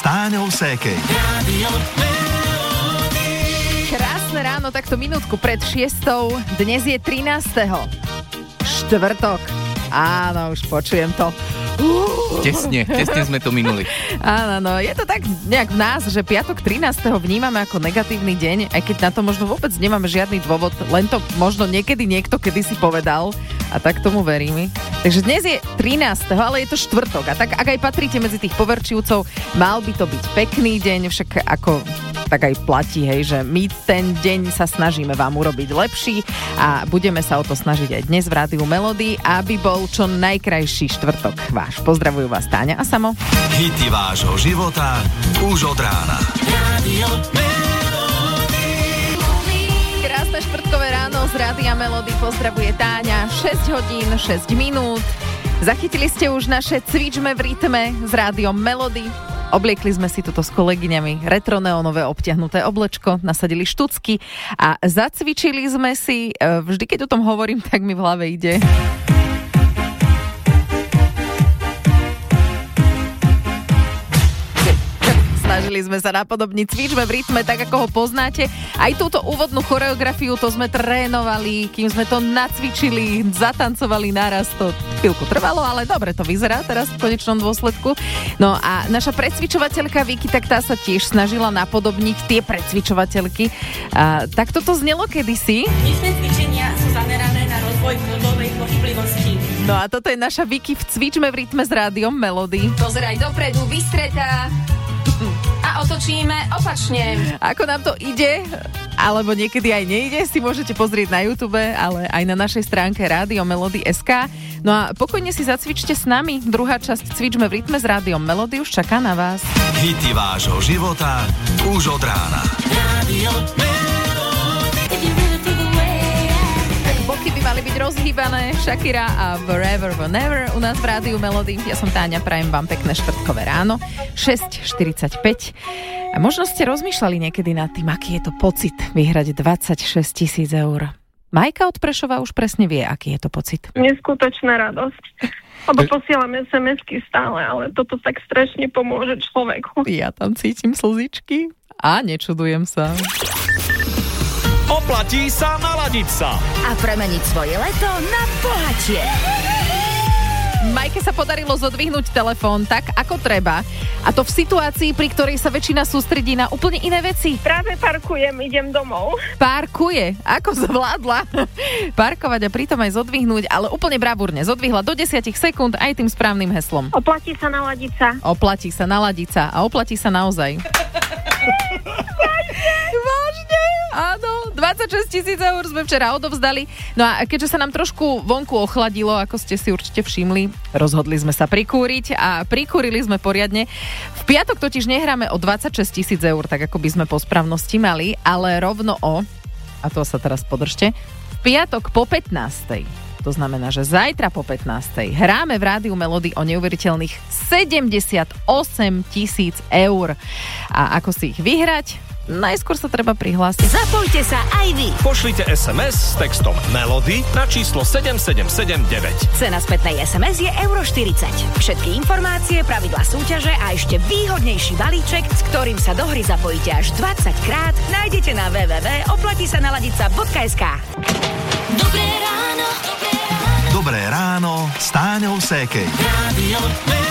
Táňou Sékej. Krásne ráno, takto minútku pred 6:00. Dnes je 13. štvrtok. Áno, už počujem to. Tesne sme to minuli. Áno, je to tak nejak v nás, že piatok 13. vnímame ako negatívny deň, aj keď na to možno vôbec nemáme žiadny dôvod, len to možno niekedy niekto kedysi povedal a tak tomu veríme. Takže dnes je 13., ale je to štvrtok a tak ak aj patríte medzi tých poverčivcov, mal by to byť pekný deň, však ako tak aj platí, hej, že my ten deň sa snažíme vám urobiť lepší a budeme sa o to snažiť aj dnes v Rádiu Melody, aby bol čo najkrajší štvrtok váš. Pozdravujú vás Táňa a Samo. Hity vášho života už od rána. Rádio Melody. Krásne štvrtkové ráno z Rádia Melody pozdravuje Táňa. 6 hodín, 6 minút. Zachytili ste už naše Cvičme v rytme z Rádiom Melody. Obliekli sme si toto s kolegyňami retroneonové obtiahnuté oblečko, nasadili štucky a zacvičili sme si, vždy keď o tom hovorím, tak mi v hlave ide. Snažili sme sa napodobniť Cvičme v rytme, tak ako ho poznáte. Aj túto úvodnú choreografiu, to sme trénovali, kým sme to nacvičili, zatancovali naraz. To chvíľku trvalo, ale dobre to vyzerá teraz v konečnom dôsledku. No a naša precvičovateľka Vicky, tak tá sa tiež snažila napodobniť tie precvičovateľky. Tak toto znelo kedysi. Dnešné cvičenia sú zamerané na rozvoj kĺbovej pohyblivosti. No a toto je naša Vicky v Cvičme v rytme s Rádiom Melody. Pozeraj dopredu, vystretá. A otočíme opačne. Ako nám to ide, alebo niekedy aj nejde, si môžete pozrieť na YouTube, ale aj na našej stránke Rádio Melody.sk. No a pokojne si zacvičte s nami. Druhá časť Cvičme v rytme s Rádiom Melody už čaká na vás. Hity vášho života už od rána. Rádio Boky by mali byť rozhýbané. Shakira a Forever Whenever u nás v Rádiu Melody. Ja som Táňa, prajem vám pekné štvrtkové ráno. 6:45. A možno ste rozmýšľali niekedy nad tým, aký je to pocit vyhrať 26 000 eur. Majka od Prešova už presne vie, aký je to pocit. Neskutočná radosť. Lebo posielam SMS-ky stále, ale toto tak strašne pomôže človeku. Ja tam cítim slzičky a nečudujem sa. Oplatí sa naladiť sa a premeniť svoje leto na bohatie. Majke sa podarilo zodvihnúť telefón tak, ako treba. A to v situácii, pri ktorej sa väčšina sústredí na úplne iné veci. Práve parkujem, idem domov. Parkuje. Ako zvládla parkovať a pritom aj zodvihnúť, ale úplne bravúrne. Zodvihla do 10 sekúnd aj tým správnym heslom. Oplatí sa naladiť sa. Oplatí sa naladiť sa a oplatí sa naozaj. Vážne? Áno, 26 000 eur sme včera odovzdali. No a keďže sa nám trošku vonku ochladilo, ako ste si určite všimli, rozhodli sme sa prikúriť a prikúrili sme poriadne. V piatok totiž nehráme o 26 000 eur, tak ako by sme po správnosti mali, ale rovno a to sa teraz podržte, v piatok po 15. To znamená, že zajtra po 15. hráme v Rádiu Melody o neuveriteľných 78 000 eur. A ako si ich vyhrať? Najskôr sa treba prihlásiť. Zapojte sa aj vy. Pošlite SMS s textom Melody na číslo 7779. Cena spätnej SMS je €40. Všetky informácie, pravidlá súťaže a ešte výhodnejší balíček, s ktorým sa do hry zapojíte až 20 krát, nájdete na www.oplatisanaladica.sk. Dobré ráno. Dobré ráno s Táňou Sékej. Rádio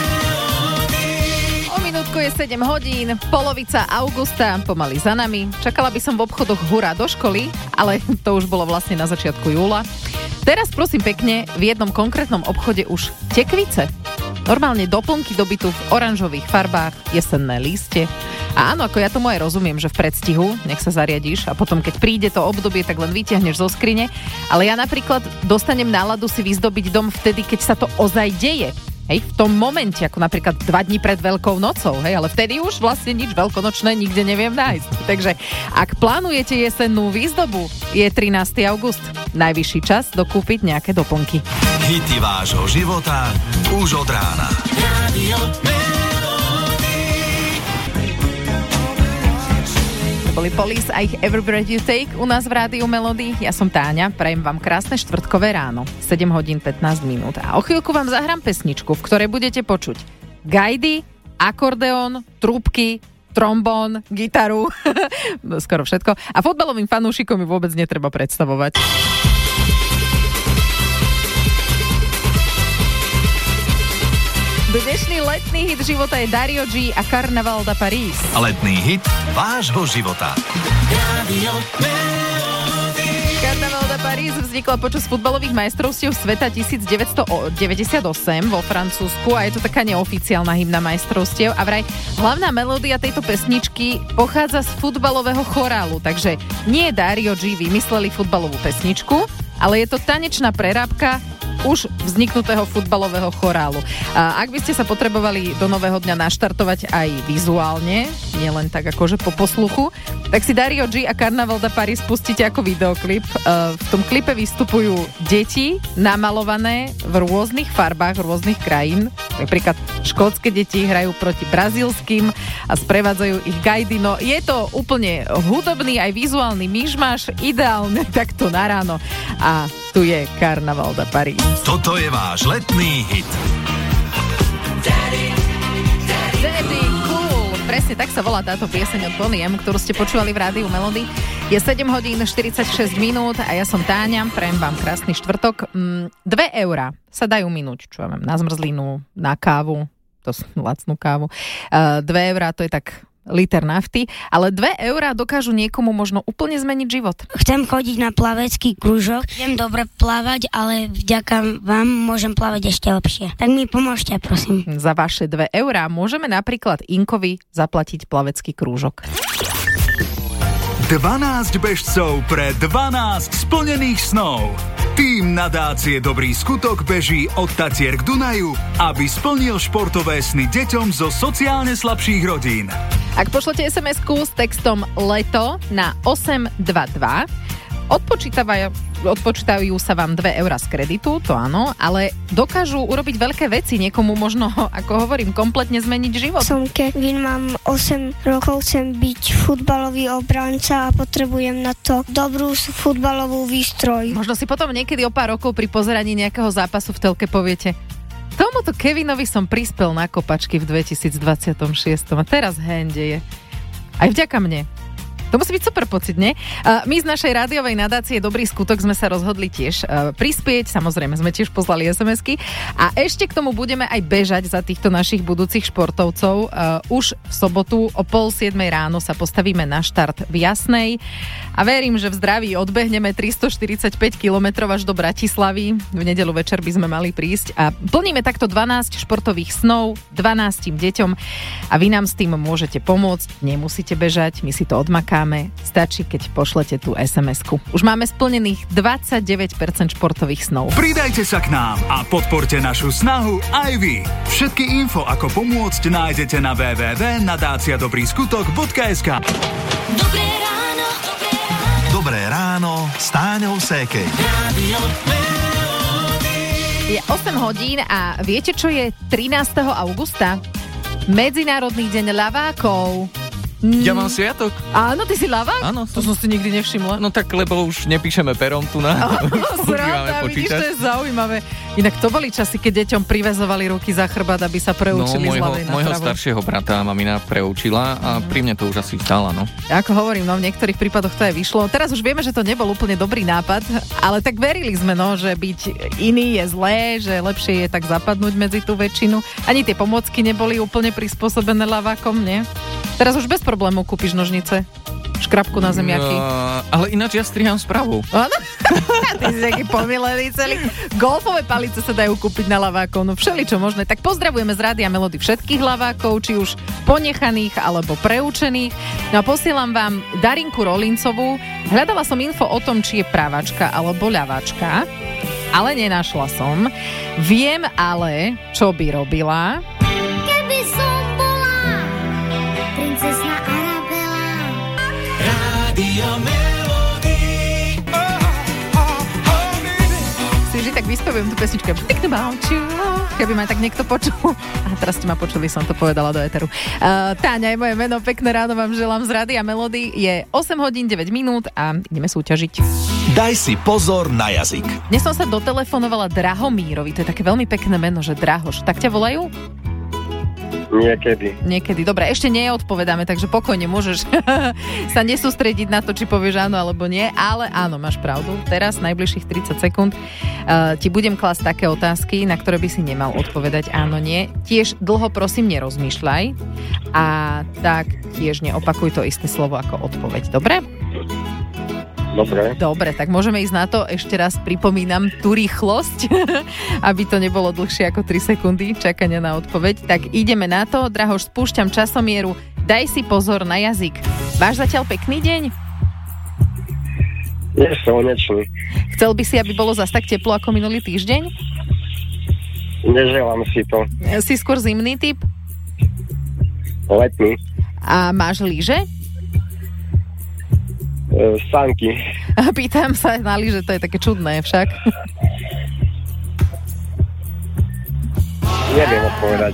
Minútku je 7 hodín, polovica augusta, pomaly za nami. Čakala by som v obchodoch hurá do školy, ale to už bolo vlastne na začiatku júla. Teraz prosím pekne, v jednom konkrétnom obchode už tekvice. Normálne doplnky do bytu v oranžových farbách, jesenné lístie. A áno, ako ja tomu aj rozumiem, že v predstihu, nech sa zariadiš a potom keď príde to obdobie, tak len vytiahneš zo skrine. Ale ja napríklad dostanem náladu si vyzdobiť dom vtedy, keď sa to ozaj deje. Hej, v tom momente, ako napríklad 2 dní pred Veľkou nocou, hej, ale vtedy už vlastne nič veľkonočné nikde neviem nájsť. Takže ak plánujete jesennú výzdobu, je 13. august. Najvyšší čas dokúpiť nejaké doplnky. Hity vášho života už od rána. Rádio Boli Police a ich Every Breath You Take u nás v Rádiu Melody. Ja som Táňa, prajem vám krásne štvrtkové ráno. 7 hodín 15 minút. A o chvíľku vám zahrám pesničku, v ktorej budete počuť gajdy, akordeón, trúbky, trombón, gitaru, skoro všetko. A futbalovým fanúšikom ju vôbec netreba predstavovať. Dnešný letný hit života je Dario G a Carnaval de Paris. Letný hit vášho života. Carnaval de Paris vznikla počas futbalových majstrovstiev sveta 1998 vo Francúzsku a je to taká neoficiálna hymna majstrovstiev a vraj hlavná melódia tejto pesničky pochádza z futbalového chorálu, takže nie Dario G vymysleli futbalovú pesničku, ale je to tanečná prerábka už vzniknutého futbalového chorálu. A ak by ste sa potrebovali do nového dňa naštartovať aj vizuálne, nielen tak akože po posluchu, tak si Dario G a Carnaval de Paris pustíte ako videoklip. V tom klipe vystupujú deti namalované v rôznych farbách rôznych krajín. Napríklad škótske deti hrajú proti brazílskym a sprevádzajú ich gajdy. No je to úplne hudobný aj vizuálny myšmaš, ideálne takto na ráno. A tu je Carnaval de Paris. Toto je váš letný hit. Daddy Cool. Presne tak sa volá táto pieseň od Bonnie M, ktorú ste počúvali v rádiu Melody. Je 7 hodín 46 minút a ja som Táňa. Prajem vám krásny štvrtok. 2 eurá sa dajú minúť, čo ja mám, na zmrzlinu, na kávu, to lacnú kávu. 2 eurá to je tak liter nafty, ale 2 eurá dokážu niekomu možno úplne zmeniť život. Chcem chodiť na plavecký kružok, viem dobre plávať, ale vďaka vám môžem plávať ešte lepšie. Tak mi pomôžte, prosím. Za vaše 2 eurá môžeme napríklad Inkovi zaplatiť plavecký krúžok. 12 bežcov pre 12 splnených snov. Tým nadácie Dobrý skutok beží od Tatier k Dunaju, aby splnil športové sny deťom zo sociálne slabších rodín. Ak pošlete SMS-ku s textom LETO na 822, odpočítajú sa vám 2 eurá z kreditu, to áno, ale dokážu urobiť veľké veci, niekomu možno, ako hovorím, kompletne zmeniť život. Som Kevin, mám 8 rokov, chcem byť futbalový obranca a potrebujem na to dobrú futbalovú výstroj. Možno si potom niekedy o pár rokov pri pozeraní nejakého zápasu v telke poviete: tomuto Kevinovi som prispel na kopačky v 2026 a teraz hende je. Aj vďaka mne. To musí byť super pocit, nie? My z našej rádiovej nadácie Dobrý skutok sme sa rozhodli tiež prispieť, samozrejme sme tiež poslali SMS-ky a ešte k tomu budeme aj bežať za týchto našich budúcich športovcov. Už v sobotu o 6:30 ráno sa postavíme na štart v Jasnej a verím, že v zdraví odbehneme 345 km až do Bratislavy. V nedeľu večer by sme mali prísť a plníme takto 12 športových snov 12 deťom a vy nám s tým môžete pomôcť, nemusíte bežať, my si to odmakáme. Stačí, keď pošlete tú SMS-ku. Už máme splnených 29% športových snov. Pridajte sa k nám a podporte našu snahu aj vy. Všetky info, ako pomôcť, nájdete na www.nadáciadobrýskutok.sk. Dobré ráno. Dobré ráno s Táňou Sékej. Je 8 hodín a viete, čo je 13. augusta? Medzinárodný deň ľavákov. Ja mám sviatok. Áno, ty si ľavák? Áno. To som si nikdy nevšimla. No tak, lebo už nepíšeme perom tu na. Sranda, vidíš, to je zaujímavé. Inak to boli časy, keď deťom priväzovali ruky za chrbát, aby sa preučili z ľavej na môjho pravú. staršieho brata mamina preučila a pri mne to už asi stála, no. Ako hovorím, no v niektorých prípadoch to aj vyšlo. Teraz už vieme, že to nebol úplne dobrý nápad, ale tak verili sme, no, že byť iný je zlé, že lepšie je tak zapadnúť medzi tú väčšinu. Ani tie pomôcky neboli úplne prispôsobené ľavákom, nie? Teraz už bez problémov kúpiš nožnice, škrabku na zemiaky. Ale ináč ja striham správou. Áno? Ty si taký pomilený celý. Golfové palice sa dajú kúpiť na ľavákov, no všeličo možné. Tak pozdravujeme z Rádia Melody všetkých ľavákov, či už ponechaných alebo preučených. No a posielam vám Darinku Rolincovú. Hľadala som info o tom, či je pravačka alebo ľaváčka, ale nenašla som. Viem ale, čo by robila. Keby som bola princezna Arabela. Rádio Melody. Si vždy tak vyspevujem tú pesničku. Think about you. Keby ma tak niekto počul. A teraz ste ma počuli, som to povedala do éteru. Táňa je moje meno, pekné ráno vám želám z Rádia Melody. Je 8 hodín 9 minút a ideme súťažiť. Daj si pozor na jazyk. Dnes som sa dotelefonovala Drahomírovi, to je také veľmi pekné meno, že Drahoš. Tak ťa volajú? Niekedy. Dobre, ešte neodpovedáme, takže pokojne môžeš sa nesústrediť na to, či povieš áno alebo nie, ale áno, máš pravdu. Teraz, najbližších 30 sekúnd, ti budem klásť také otázky, na ktoré by si nemal odpovedať áno, nie. Tiež dlho prosím nerozmýšľaj a tak tiež neopakuj to isté slovo ako odpoveď. Dobre? Dobre, tak môžeme ísť na to. Ešte raz pripomínam tú rýchlosť, aby to nebolo dlhšie ako 3 sekundy čakania na odpoveď. Tak ideme na to. Drahoš, spúšťam časomieru. Daj si pozor na jazyk. Máš zatiaľ pekný deň? Je slnečný. Chcel by si, aby bolo zas tak teplo ako minulý týždeň? Neželám si to. Si skôr zimný typ? Letný. A máš lyže? Sanky. Pýtam sa na lyže, to je také čudné však. Neviem odpovedať.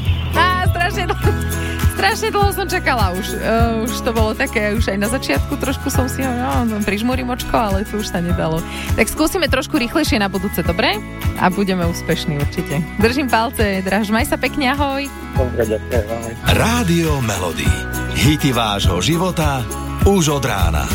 Strašne dlho som čakala už. Už to bolo také, už aj na začiatku trošku som si prižmúrim očko, ale to už sa nedalo. Tak skúsime trošku rýchlejšie na budúce, dobre? A budeme úspešní určite. Držím palce, Draž, maj sa pekne, ahoj. Dobre, ďakujem, ahoj. Rádio Melody. Hity vášho života už od rána.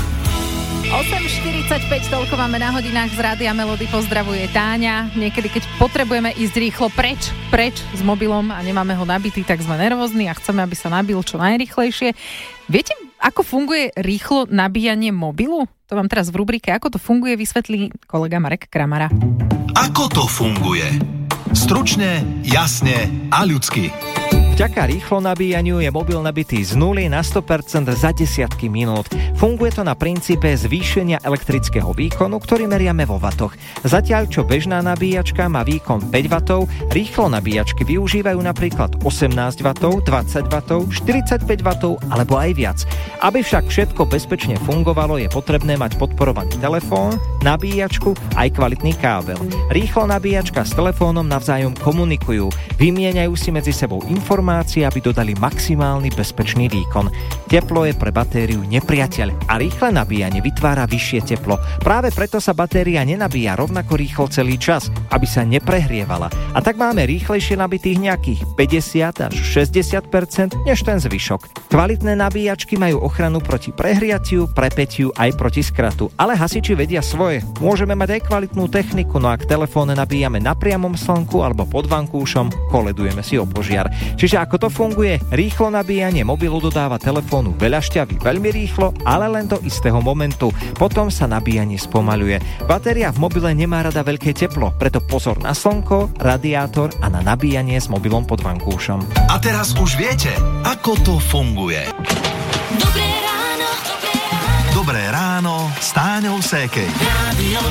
8.45, toľko máme na hodinách z Rádia Melody, pozdravuje Táňa. Niekedy, keď potrebujeme ísť rýchlo preč s mobilom a nemáme ho nabitý, tak sme nervózni a chceme, aby sa nabil čo najrýchlejšie. Viete, ako funguje rýchlo nabíjanie mobilu? To vám teraz v rubrike Ako to funguje vysvetlí kolega Marek Kramara. Ako to funguje? Stručne, jasne a ľudsky. Vďaka rýchlo nabíjaniu je mobil nabitý z 0 na 100% za desiatky minút. Funguje to na princípe zvýšenia elektrického výkonu, ktorý meriame vo vatoch. Zatiaľ, čo bežná nabíjačka má výkon 5 W, rýchlo nabíjačky využívajú napríklad 18 W, 20 W, 45 W alebo aj viac. Aby však všetko bezpečne fungovalo, je potrebné mať podporovaný telefón, nabíjačku aj kvalitný kábel. Rýchlo nabíjačka s telefónom navzájom komunikujú, vymieňajú si medzi sebou informácie, aby dodali maximálny bezpečný výkon. Teplo je pre batériu nepriateľ a rýchle nabíjanie vytvára vyššie teplo. Práve preto sa batéria nenabíja rovnako rýchlo celý čas, aby sa neprehrievala. A tak máme rýchlejšie nabitých nejakých 50 až 60% než ten zvyšok. Kvalitné nabíjačky majú ochranu proti prehriatiu, prepätiu aj proti skratu. Ale hasiči vedia svoje. Môžeme mať aj kvalitnú techniku, no ak telefón nabíjame na priamom slnku alebo pod vankúšom, koledujeme si o požiar. Čiže ako to funguje? Rýchlo nabíjanie mobilu dodáva telefónu veľa šťavy veľmi rýchlo, ale len do istého momentu. Potom sa nabíjanie spomaľuje. Batéria v mobile nemá rada veľké teplo, preto pozor na slnko, radiátor a na nabíjanie s mobilom pod vankúšom. A teraz už viete, ako to funguje. Dobré ráno. Dobré ráno s Táňou Sékej. Rádio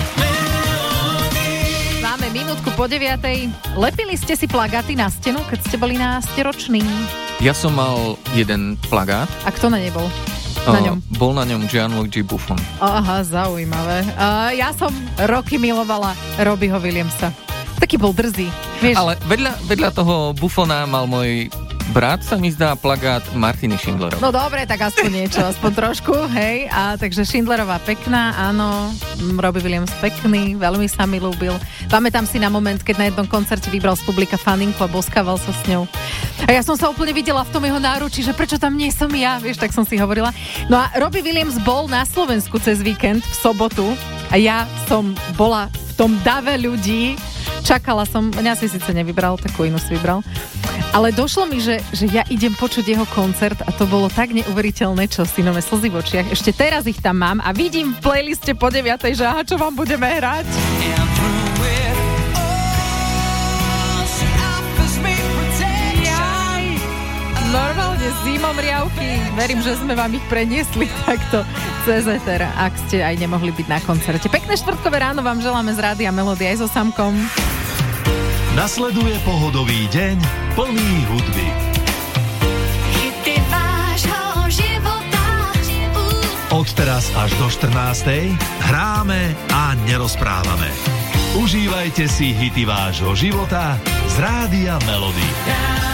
Máme minútku po 9:00. Lepili ste si plagáty na stenu, keď ste boli násteroční? Ja som mal jeden plagát. A kto na nej bol? Na ňom? Bol na ňom Gianluigi Buffon. Aha, zaujímavé. Ja som roky milovala Robbieho Williamsa. Taký bol drzý, vieš? Ale vedľa toho Buffona mal môj brat, sa mi zdá, plagát Martiny Schindlerovej. No dobre, tak aspoň niečo, aspoň trošku, hej. A takže Schindlerová pekná, áno. Robbie Williams pekný, veľmi sa mi ľúbil. Pamätám si na moment, keď na jednom koncerte vybral z publika faninku a boskával sa s ňou. A ja som sa úplne videla v tom jeho náručí, že prečo tam nie som ja, vieš, tak som si hovorila. No a Robbie Williams bol na Slovensku cez víkend v sobotu a ja som bola v tom dave ľudí. Čakala som, mňa si síce nevybral, takú inú si vybral. Ale došlo mi, že ja idem počuť jeho koncert a to bolo tak neuveriteľné, čo si nové slzy v očiach. Ešte teraz ich tam mám a vidím v playliste po 9:00, že aha, čo vám budeme hrať. Normálne zimom riavky. Verím, že sme vám ich preniesli takto cez éter, ak ste aj nemohli byť na koncerte. Pekné štvrtkové ráno vám želáme z Rádia Melody aj so Samkom. Nasleduje pohodový deň plný hudby. Hity vášho života. Od teraz až do 14:00 hráme a nerozprávame. Užívajte si hity vášho života z Rádia Melody.